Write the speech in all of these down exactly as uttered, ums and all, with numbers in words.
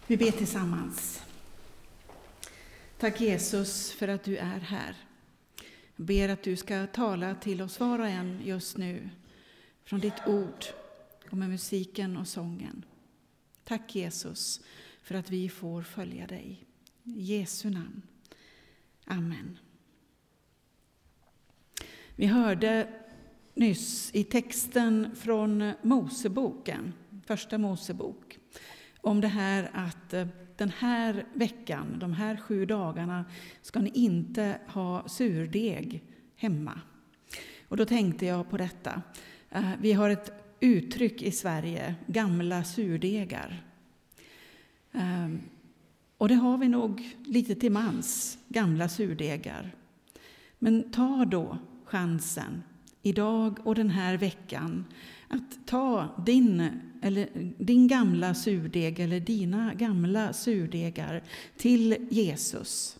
Vi ber tillsammans. Tack Jesus för att du är här. Jag ber att du ska tala till oss var och en just nu från ditt ord och med musiken och sången. Tack Jesus för att vi får följa dig. I Jesu namn. Amen. Vi hörde nyss i texten från Moseboken, första Mosebok, om det här att den här veckan, de här sju dagarna, ska ni inte ha surdeg hemma. Och då tänkte jag på detta. Vi har ett uttryck i Sverige, gamla surdegar. Och det har vi nog lite till mans, gamla surdegar. Men ta då chansen idag och den här veckan att ta din, eller din gamla surdeg eller dina gamla surdegar till Jesus.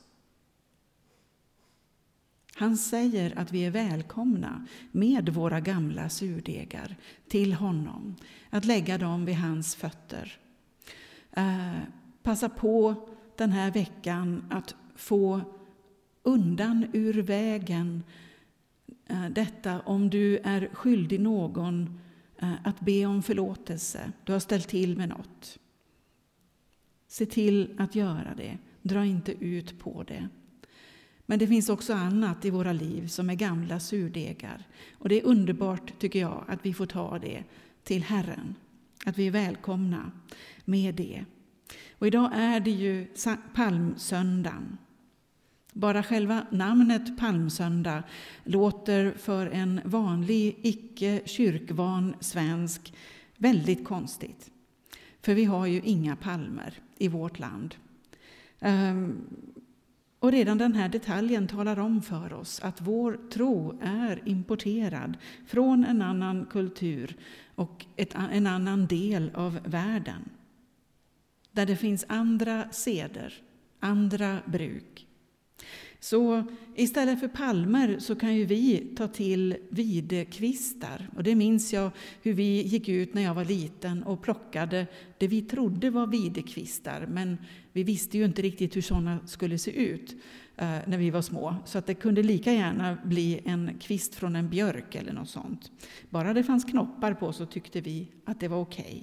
Han säger att vi är välkomna med våra gamla surdegar till honom. Att lägga dem vid hans fötter. Eh, passa på den här veckan att få undan ur vägen eh, detta om du är skyldig någon eh, att be om förlåtelse. Du har ställt till med något. Se till att göra det. Dra inte ut på det. Men det finns också annat i våra liv som är gamla surdegar. Och det är underbart tycker jag att vi får ta det till Herren. Att vi är välkomna med det. Och idag är det ju palmsöndagen. Bara själva namnet palmsöndag låter för en vanlig icke-kyrkvan svensk väldigt konstigt. För vi har ju inga palmer i vårt land. Um, Och redan den här detaljen talar om för oss att vår tro är importerad från en annan kultur och ett, en annan del av världen. Där det finns andra seder, andra bruk. Så istället för palmer så kan ju vi ta till videkvistar. Och det minns jag hur vi gick ut när jag var liten och plockade det vi trodde var videkvistar. Men vi visste ju inte riktigt hur sådana skulle se ut eh, när vi var små. Så att det kunde lika gärna bli en kvist från en björk eller något sånt. Bara det fanns knoppar på så tyckte vi att det var okej.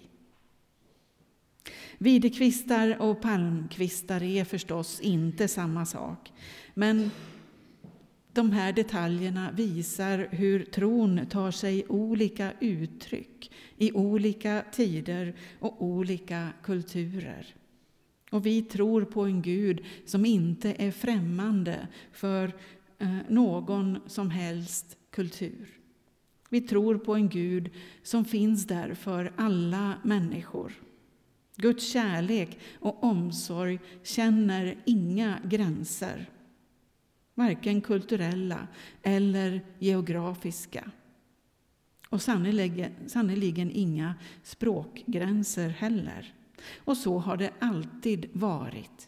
Videkvistar och palmkvistar är förstås inte samma sak. Men de här detaljerna visar hur tron tar sig olika uttryck i olika tider och olika kulturer. Och vi tror på en Gud som inte är främmande för eh, någon som helst kultur. Vi tror på en Gud som finns där för alla människor. Guds kärlek och omsorg känner inga gränser. Varken kulturella eller geografiska. Och sannoliken, sannoliken inga språkgränser heller. Och så har det alltid varit.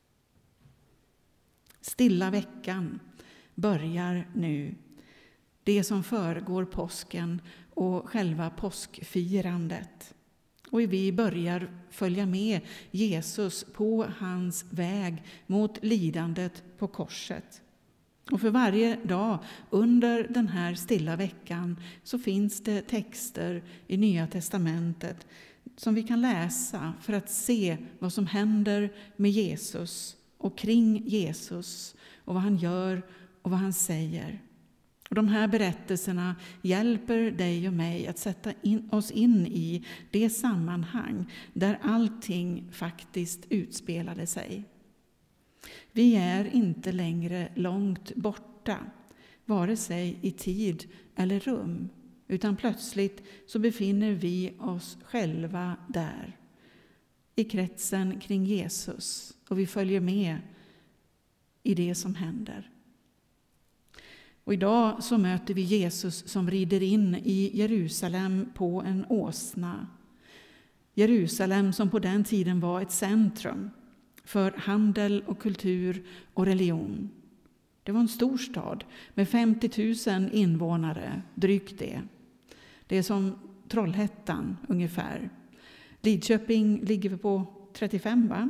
Stilla veckan börjar nu. Det som föregår påsken och själva påskfirandet. Och vi börjar följa med Jesus på hans väg mot lidandet på korset. Och för varje dag under den här stilla veckan så finns det texter i Nya testamentet som vi kan läsa för att se vad som händer med Jesus och kring Jesus och vad han gör och vad han säger. Och de här berättelserna hjälper dig och mig att sätta in oss in i det sammanhang där allting faktiskt utspelade sig. Vi är inte längre långt borta, vare sig i tid eller rum, utan plötsligt så befinner vi oss själva där, i kretsen kring Jesus, och vi följer med i det som händer. Och idag så möter vi Jesus som rider in i Jerusalem på en åsna. Jerusalem som på den tiden var ett centrum för handel och kultur och religion. Det var en stor stad med femtio tusen invånare, drygt det. Det är som Trollhättan ungefär. Lidköping ligger på trettiofem, va?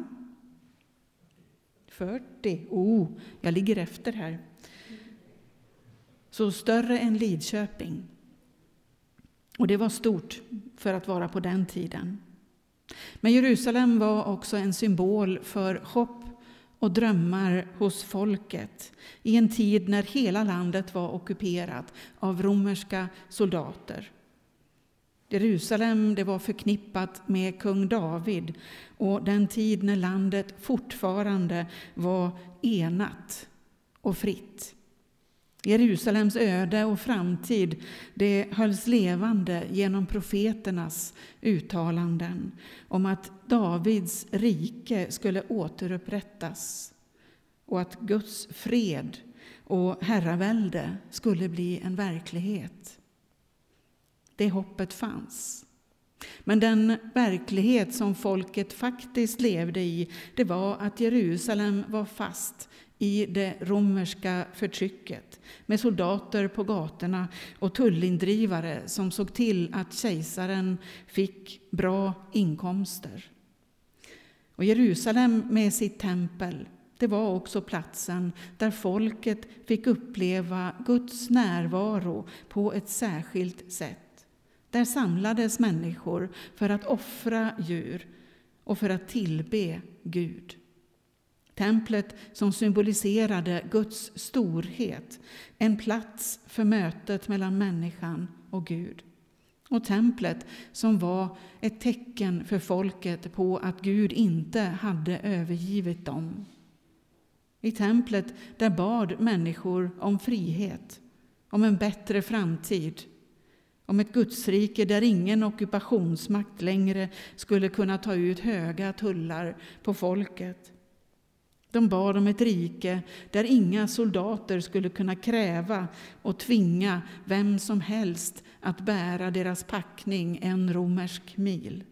fyrtio. Oh, jag ligger efter här. Så större än Lidköping. Och det var stort för att vara på den tiden. Men Jerusalem var också en symbol för hopp och drömmar hos folket i en tid när hela landet var ockuperat av romerska soldater. Jerusalem, det var förknippat med kung David och den tid när landet fortfarande var enat och fritt. Jerusalems öde och framtid, det hölls levande genom profeternas uttalanden om att Davids rike skulle återupprättas och att Guds fred och herravälde skulle bli en verklighet. Det hoppet fanns. Men den verklighet som folket faktiskt levde i, det var att Jerusalem var fast i det romerska förtrycket med soldater på gatorna och tullindrivare som såg till att kejsaren fick bra inkomster. Och Jerusalem med sitt tempel, det var också platsen där folket fick uppleva Guds närvaro på ett särskilt sätt. Där samlades människor för att offra djur och för att tillbe Gud. Templet som symboliserade Guds storhet, en plats för mötet mellan människan och Gud. Och templet som var ett tecken för folket på att Gud inte hade övergivit dem. I templet där bad människor om frihet, om en bättre framtid, om ett Gudsrike där ingen ockupationsmakt längre skulle kunna ta ut höga tullar på folket. De bad om ett rike där inga soldater skulle kunna kräva och tvinga vem som helst att bära deras packning en romersk mil.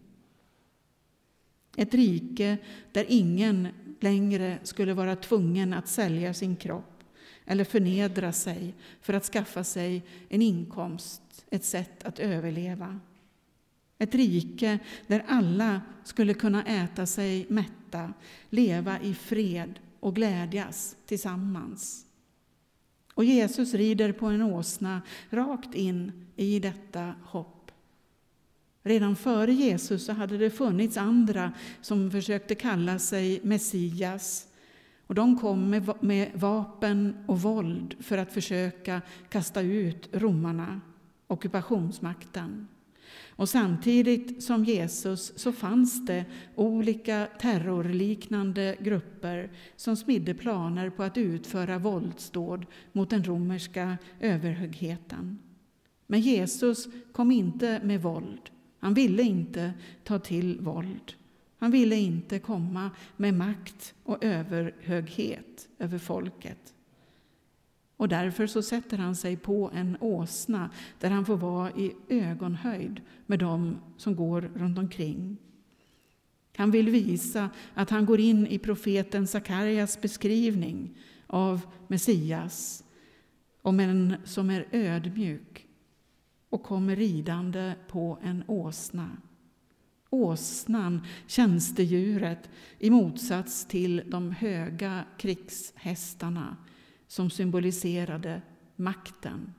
Ett rike där ingen längre skulle vara tvungen att sälja sin kropp eller förnedra sig för att skaffa sig en inkomst, ett sätt att överleva. Ett rike där alla skulle kunna äta sig mätta, leva i fred och glädjas tillsammans. Och Jesus rider på en åsna rakt in i detta hopp. Redan före Jesus så hade det funnits andra som försökte kalla sig Messias. Och de kom med, med vapen och våld för att försöka kasta ut romarna, ockupationsmakten. Och samtidigt som Jesus så fanns det olika terrorliknande grupper som smidde planer på att utföra våldsdåd mot den romerska överhögheten. Men Jesus kom inte med våld. Han ville inte ta till våld. Han ville inte komma med makt och överhöghet över folket. Och därför så sätter han sig på en åsna där han får vara i ögonhöjd med dem som går runt omkring. Han vill visa att han går in i profeten Sakarias beskrivning av Messias om en som är ödmjuk och kommer ridande på en åsna. Åsnan, tjänstedjuret, i motsats till de höga krigshästarna som symboliserade makten.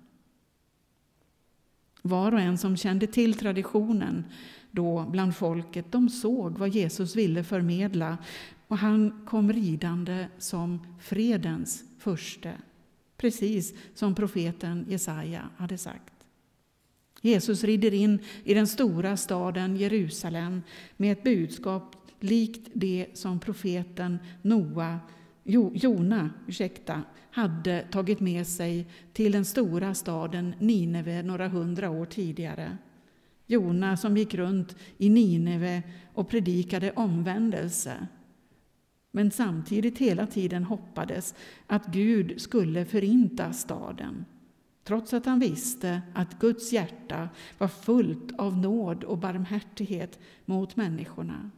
Var och en som kände till traditionen då bland folket, de såg vad Jesus ville förmedla, och han kom ridande som fredens furste, precis som profeten Jesaja hade sagt. Jesus rider in i den stora staden Jerusalem med ett budskap likt det som profeten Noa, jo, Jona ursäkta, hade tagit med sig till den stora staden Nineve några hundra år tidigare. Jona som gick runt i Nineve och predikade omvändelse, men samtidigt hela tiden hoppades att Gud skulle förinta staden. Trots att han visste att Guds hjärta var fullt av nåd och barmhärtighet mot människorna.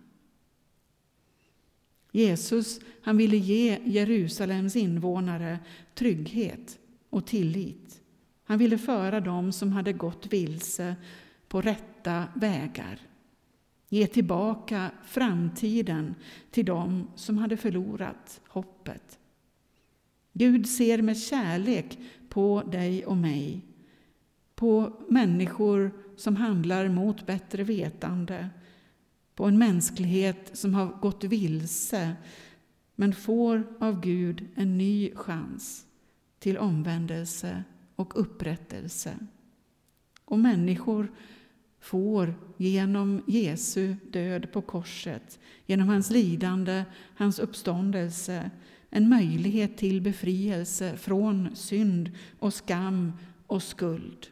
Jesus, han ville ge Jerusalems invånare trygghet och tillit. Han ville föra dem som hade gått vilse på rätta vägar. Ge tillbaka framtiden till dem som hade förlorat hoppet. Gud ser med kärlek på dig och mig, på människor som handlar mot bättre vetande, på en mänsklighet som har gått vilse men får av Gud en ny chans till omvändelse och upprättelse. Och människor får genom Jesu död på korset, genom hans lidande, hans uppståndelse, en möjlighet till befrielse från synd och skam och skuld.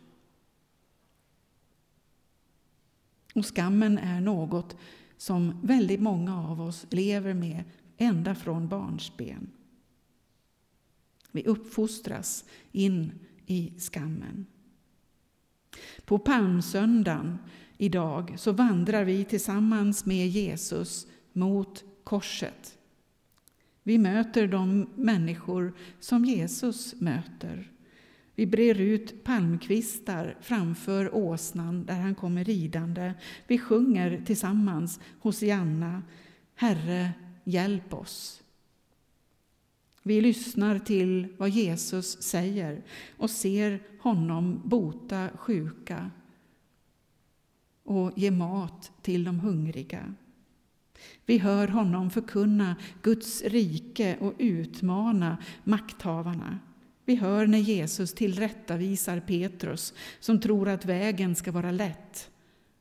Och skammen är något som väldigt många av oss lever med ända från barnsben. Vi uppfostras in i skammen. På palmsöndagen idag så vandrar vi tillsammans med Jesus mot korset. Vi möter de människor som Jesus möter. Vi brer ut palmkvistar framför åsnan där han kommer ridande. Vi sjunger tillsammans Hosianna, Herre, hjälp oss. Vi lyssnar till vad Jesus säger och ser honom bota sjuka och ge mat till de hungriga. Vi hör honom förkunna Guds rike och utmana makthavarna. Vi hör när Jesus tillrättavisar Petrus som tror att vägen ska vara lätt.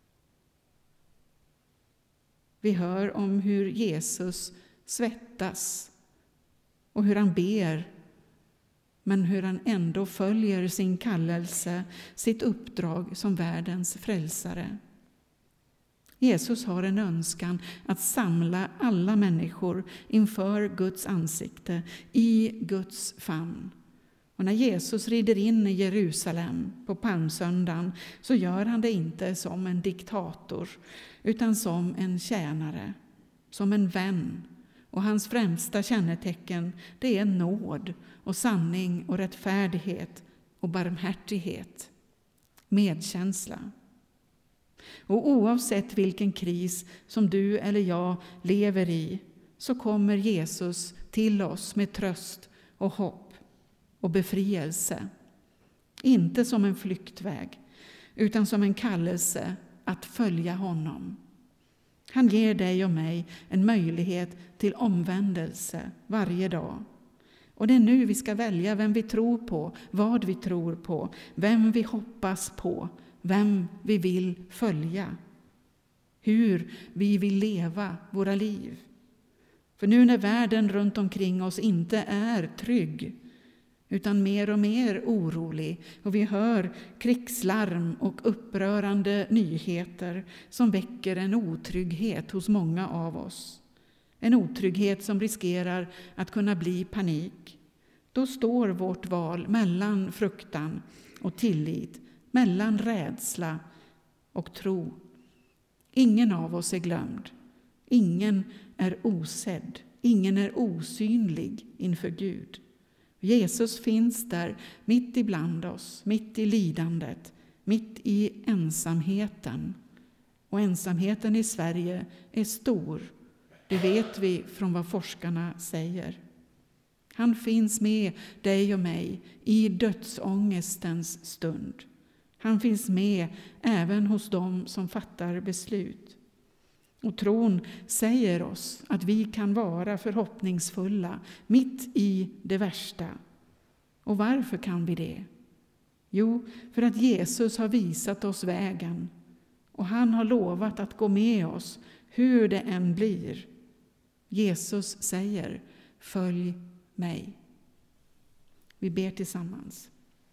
Vi hör om hur Jesus svettas och hur han ber, men hur han ändå följer sin kallelse, sitt uppdrag som världens frälsare. Jesus har en önskan att samla alla människor inför Guds ansikte, i Guds famn. Och när Jesus rider in i Jerusalem på palmsöndagen så gör han det inte som en diktator utan som en tjänare, som en vän. Och hans främsta kännetecken det är nåd och sanning och rättfärdighet och barmhärtighet, medkänsla. Och oavsett vilken kris som du eller jag lever i så kommer Jesus till oss med tröst och hopp och befrielse. Inte som en flyktväg utan som en kallelse att följa honom. Han ger dig och mig en möjlighet till omvändelse varje dag. Och det är nu vi ska välja vem vi tror på, vad vi tror på, vem vi hoppas på, vem vi vill följa, hur vi vill leva våra liv. För nu när världen runt omkring oss inte är trygg utan mer och mer orolig och vi hör krigslarm och upprörande nyheter som väcker en otrygghet hos många av oss. En otrygghet som riskerar att kunna bli panik. Då står vårt val mellan fruktan och tillit, mellan rädsla och tro. Ingen av oss är glömd. Ingen är osedd. Ingen är osynlig inför Gud. Jesus finns där mitt ibland oss, mitt i lidandet, mitt i ensamheten. Och ensamheten i Sverige är stor. Det vet vi från vad forskarna säger. Han finns med dig och mig i dödsångestens stund. Han finns med även hos dem som fattar beslut. Och tron säger oss att vi kan vara förhoppningsfulla mitt i det värsta. Och varför kan vi det? Jo, för att Jesus har visat oss vägen. Och han har lovat att gå med oss hur det än blir. Jesus säger, följ mig. Vi ber tillsammans.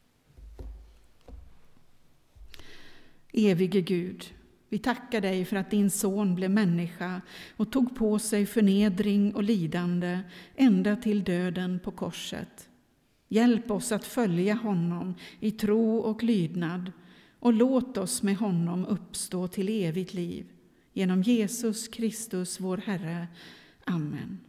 Evige Gud, vi tackar dig för att din son blev människa och tog på sig förnedring och lidande ända till döden på korset. Hjälp oss att följa honom i tro och lydnad och låt oss med honom uppstå till evigt liv. Genom Jesus Kristus vår Herre. Amen.